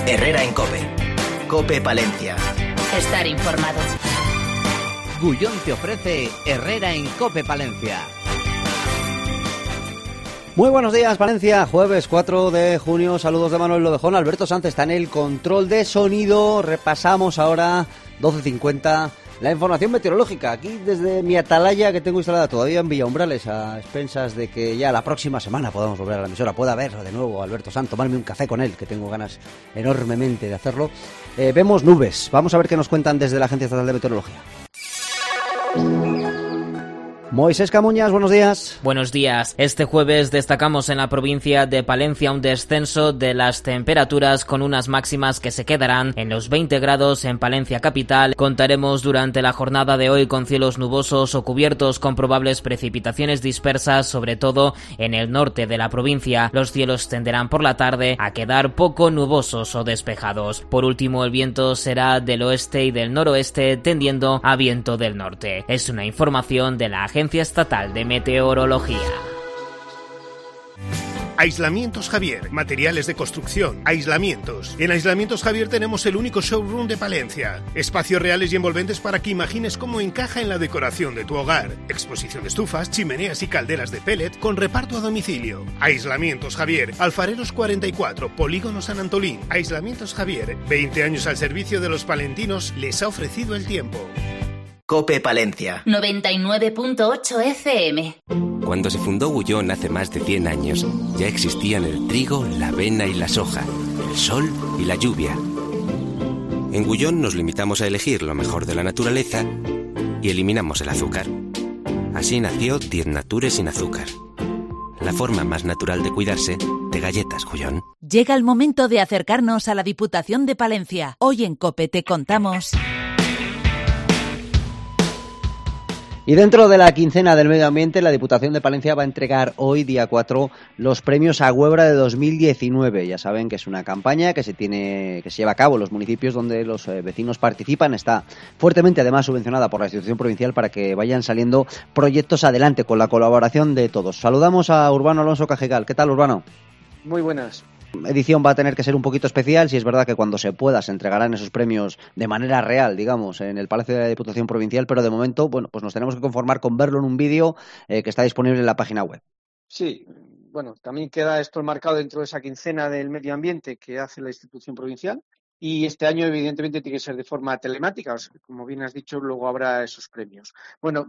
Herrera en COPE. COPE Palencia. Estar informado. Gullón te ofrece Herrera en COPE Palencia. Muy buenos días, Palencia, jueves 4 de junio, saludos de Manuel Lodejón. Alberto Sánchez está en el control de sonido. Repasamos ahora, 12:50, la información meteorológica, aquí desde mi atalaya que tengo instalada todavía en Villaumbrales, a expensas de que ya la próxima semana podamos volver a la emisora, pueda verlo de nuevo Alberto Sanz, tomarme un café con él, que tengo ganas enormemente de hacerlo. Vemos nubes, vamos a ver qué nos cuentan desde la Agencia Estatal de Meteorología. Moisés Camuñas, buenos días. Buenos días. Este jueves destacamos en la provincia de Palencia un descenso de las temperaturas con unas máximas que se quedarán en los 20 grados en Palencia capital. Contaremos durante la jornada de hoy con cielos nubosos o cubiertos con probables precipitaciones dispersas, sobre todo en el norte de la provincia. Los cielos tenderán por la tarde a quedar poco nubosos o despejados. Por último, el viento será del oeste y del noroeste, tendiendo a viento del norte. Es una información de la Agencia Estatal de Meteorología. Aislamientos Javier, materiales de construcción, aislamientos. En Aislamientos Javier tenemos el único showroom de Palencia. Espacios reales y envolventes para que imagines cómo encaja en la decoración de tu hogar. Exposición de estufas, chimeneas y calderas de pellet con reparto a domicilio. Aislamientos Javier, Alfareros 44, Polígono San Antolín. Aislamientos Javier, 20 años al servicio de los palentinos, les ha ofrecido el tiempo. COPE Palencia 99.8 FM. Cuando se fundó Gullón hace más de 100 años, ya existían el trigo, la avena y la soja, el sol y la lluvia. En Gullón nos limitamos a elegir lo mejor de la naturaleza y eliminamos el azúcar. Así nació 10 Nature sin azúcar. La forma más natural de cuidarse de galletas Gullón. Llega el momento de acercarnos a la Diputación de Palencia. Hoy en COPE te contamos. Y dentro de la quincena del medio ambiente, la Diputación de Palencia va a entregar hoy, día 4, los premios Agüebra de 2019. Ya saben que es una campaña que se lleva a cabo en los municipios donde los vecinos participan. Está fuertemente, además, subvencionada por la institución provincial para que vayan saliendo proyectos adelante con la colaboración de todos. Saludamos a Urbano Alonso Cajigal. ¿Qué tal, Urbano? Muy buenas. Edición va a tener que ser un poquito especial, si es verdad que cuando se pueda se entregarán esos premios de manera real, digamos, en el Palacio de la Diputación Provincial, pero de momento, bueno, pues nos tenemos que conformar con verlo en un vídeo que está disponible en la página web. Sí, bueno, también queda esto enmarcado dentro de esa quincena del medio ambiente que hace la institución provincial y este año evidentemente tiene que ser de forma telemática, o sea, como bien has dicho, luego habrá esos premios. Bueno,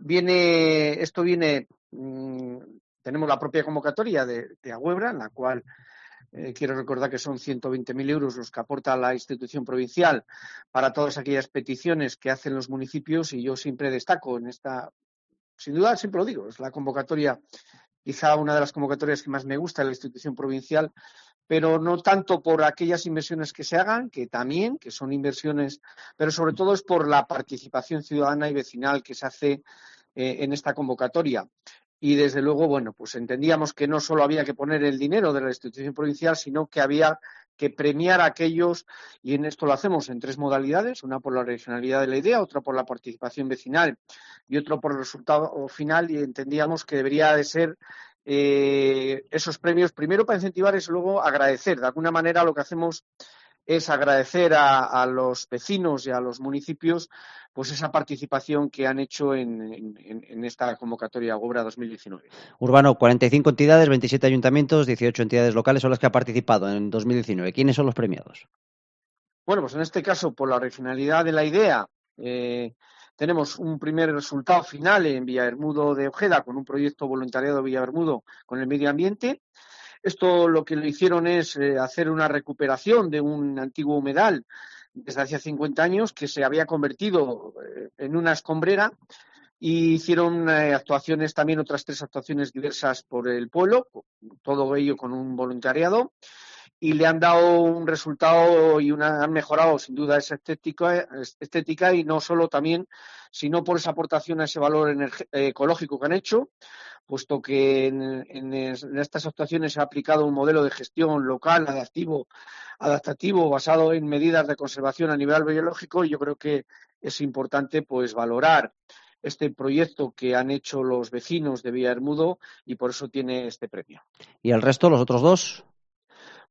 tenemos la propia convocatoria de Agüebra, en la cual quiero recordar que son 120.000 euros los que aporta la institución provincial para todas aquellas peticiones que hacen los municipios y yo siempre destaco en esta, sin duda siempre lo digo, es la convocatoria, quizá una de las convocatorias que más me gusta de la institución provincial, pero no tanto por aquellas inversiones que se hagan, que también, que son inversiones, pero sobre todo es por la participación ciudadana y vecinal que se hace en esta convocatoria. Y desde luego, bueno, pues entendíamos que no solo había que poner el dinero de la institución provincial, sino que había que premiar a aquellos, y en esto lo hacemos en 3 modalidades, una por la regionalidad de la idea, otra por la participación vecinal y otro por el resultado final, y entendíamos que debería de ser esos premios, primero para incentivar y luego agradecer. De alguna manera lo que hacemos es agradecer a los vecinos y a los municipios pues esa participación que han hecho en esta convocatoria Agüebra 2019. Urbano, 45 entidades, 27 ayuntamientos, 18 entidades locales son las que han participado en 2019. ¿Quiénes son los premiados? Bueno, pues en este caso, por la regionalidad de la idea, tenemos un primer resultado final en Villabermudo de Ojeda con un proyecto voluntariado de Villabermudo con el medio ambiente. Esto lo que lo hicieron es hacer una recuperación de un antiguo humedal desde hace 50 años que se había convertido en una escombrera y hicieron actuaciones también, otras 3 actuaciones diversas por el pueblo, todo ello con un voluntariado y le han dado un resultado y han mejorado sin duda esa estética y no solo también, sino por esa aportación a ese valor ecológico que han hecho, puesto que en estas actuaciones se ha aplicado un modelo de gestión local, adaptativo, basado en medidas de conservación a nivel biológico, y yo creo que es importante pues valorar este proyecto que han hecho los vecinos de Villabermudo y por eso tiene este premio. ¿Y el resto, los otros 2?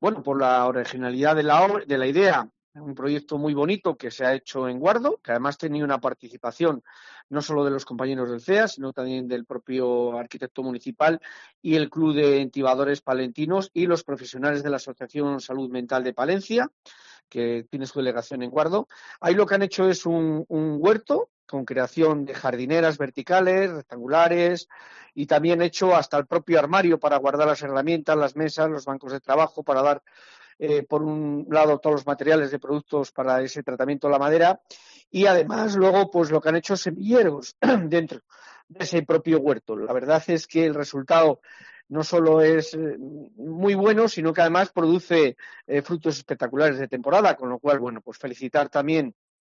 bueno, por la originalidad de la idea. Un proyecto muy bonito que se ha hecho en Guardo, que además tenía una participación no solo de los compañeros del CEA, sino también del propio arquitecto municipal y el Club de Intibadores Palentinos y los profesionales de la Asociación Salud Mental de Palencia, que tiene su delegación en Guardo. Ahí lo que han hecho es un huerto con creación de jardineras verticales, rectangulares, y también hecho hasta el propio armario para guardar las herramientas, las mesas, los bancos de trabajo, para dar por un lado todos los materiales de productos para ese tratamiento de la madera, y además luego pues lo que han hecho semilleros dentro de ese propio huerto. La verdad es que el resultado no solo es muy bueno, sino que además produce frutos espectaculares de temporada, con lo cual, bueno, pues felicitar también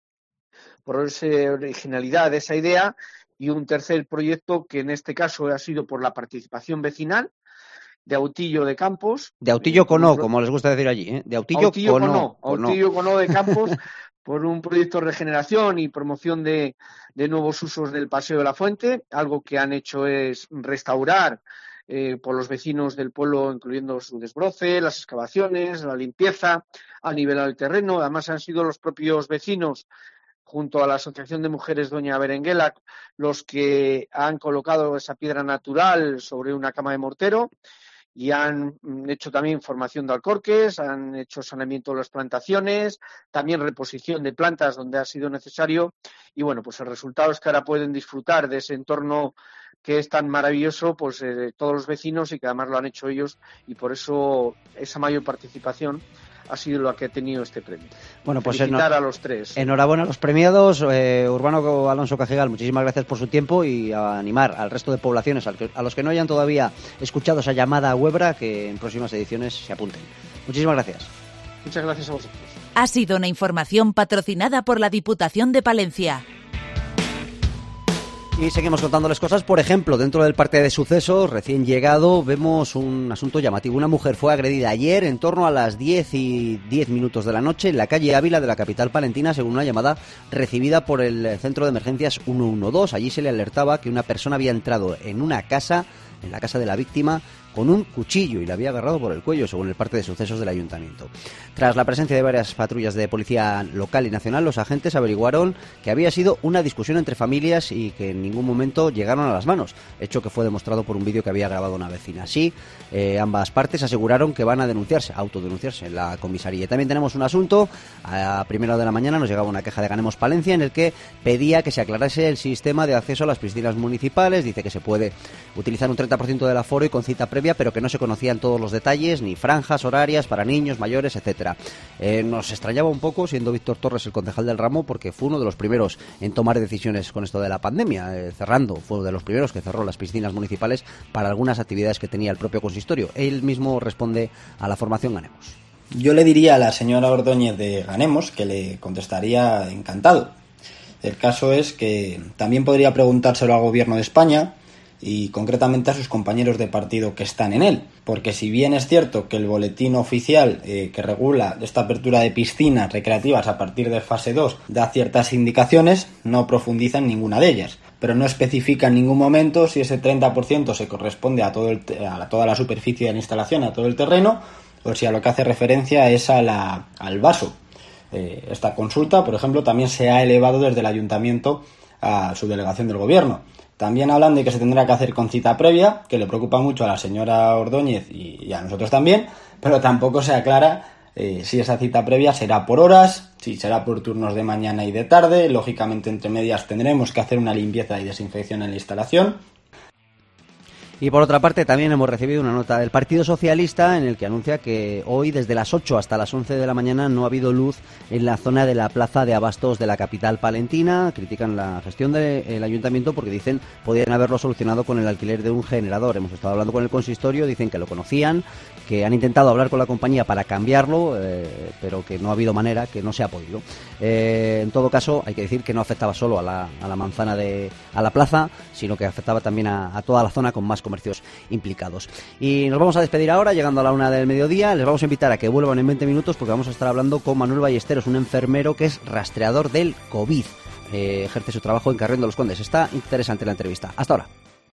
por esa originalidad de esa idea. Y un tercer proyecto que en este caso ha sido por la participación vecinal, de Autillo de Campos. De Autillo con O, como les gusta decir allí, ¿eh? De Autillo con O. Autillo con O de Campos, por un proyecto de regeneración y promoción de nuevos usos del Paseo de la Fuente. Algo que han hecho es restaurar por los vecinos del pueblo, incluyendo su desbroce, las excavaciones, la limpieza, a nivelar el terreno. Además han sido los propios vecinos, junto a la Asociación de Mujeres Doña Berenguela, los que han colocado esa piedra natural sobre una cama de mortero. Y han hecho también formación de alcorques, han hecho saneamiento de las plantaciones, también reposición de plantas donde ha sido necesario. Y bueno, pues el resultado es que ahora pueden disfrutar de ese entorno que es tan maravilloso, pues todos los vecinos, y que además lo han hecho ellos, y por eso esa mayor participación ha sido lo que ha tenido este premio. Bueno, pues felicitar a los tres. Enhorabuena a los premiados. Urbano Alonso Cajigal, muchísimas gracias por su tiempo, y a animar al resto de poblaciones, a los que no hayan todavía escuchado esa llamada a Huebra, que en próximas ediciones se apunten. Muchísimas gracias. Muchas gracias a vosotros. Ha sido una información patrocinada por la Diputación de Palencia. Y seguimos contándoles cosas. Por ejemplo, dentro del parte de sucesos, recién llegado, vemos un asunto llamativo. Una mujer fue agredida ayer en torno a las 10:10 de la noche en la calle Ávila de la capital palentina, según una llamada recibida por el centro de emergencias 112. Allí se le alertaba que una persona había entrado en la casa de la víctima, con un cuchillo, y la había agarrado por el cuello, según el parte de sucesos del ayuntamiento. Tras la presencia de varias patrullas de policía local y nacional, los agentes averiguaron que había sido una discusión entre familias y que en ningún momento llegaron a las manos, hecho que fue demostrado por un vídeo que había grabado una vecina. Así, ambas partes aseguraron que van a autodenunciarse en la comisaría. También tenemos un asunto. A primera hora de la mañana nos llegaba una queja de Ganemos Palencia en el que pedía que se aclarase el sistema de acceso a las piscinas municipales. Dice que se puede utilizar un 30% del aforo y con cita previa, pero que no se conocían todos los detalles, ni franjas horarias para niños, mayores, etcétera. Nos extrañaba un poco, siendo Víctor Torres el concejal del ramo, porque fue uno de los primeros en tomar decisiones con esto de la pandemia, fue de los primeros que cerró las piscinas municipales para algunas actividades que tenía el propio consistorio. Él mismo responde a la formación Ganemos. Yo le diría a la señora Ordóñez de Ganemos que le contestaría encantado. El caso es que también podría preguntárselo al Gobierno de España, y concretamente a sus compañeros de partido que están en él, porque si bien es cierto que el boletín oficial que regula esta apertura de piscinas recreativas a partir de fase 2 da ciertas indicaciones, no profundiza en ninguna de ellas, pero no especifica en ningún momento si ese 30% se corresponde a toda la superficie de la instalación, a todo el terreno, o si a lo que hace referencia es al vaso. Esta consulta, por ejemplo, también se ha elevado desde el ayuntamiento a su delegación del gobierno. También hablan de que se tendrá que hacer con cita previa, que le preocupa mucho a la señora Ordóñez y a nosotros también, pero tampoco se aclara si esa cita previa será por horas, si será por turnos de mañana y de tarde. Lógicamente, entre medias tendremos que hacer una limpieza y desinfección en la instalación. Y por otra parte también hemos recibido una nota del Partido Socialista en el que anuncia que hoy desde las 8 hasta las 11 de la mañana no ha habido luz en la zona de la plaza de abastos de la capital palentina. Critican la gestión del ayuntamiento porque dicen podrían haberlo solucionado con el alquiler de un generador. Hemos estado hablando con el consistorio, dicen que lo conocían, que han intentado hablar con la compañía para cambiarlo, pero que no ha habido manera, que no se ha podido. En todo caso, hay que decir que no afectaba solo a la manzana a la plaza, sino que afectaba también a toda la zona con más comercios implicados. Y nos vamos a despedir ahora, llegando a la 1 del mediodía. Les vamos a invitar a que vuelvan en 20 minutos porque vamos a estar hablando con Manuel Ballesteros, un enfermero que es rastreador del COVID. Ejerce su trabajo en Carrión de los Condes. Está interesante la entrevista. Hasta ahora.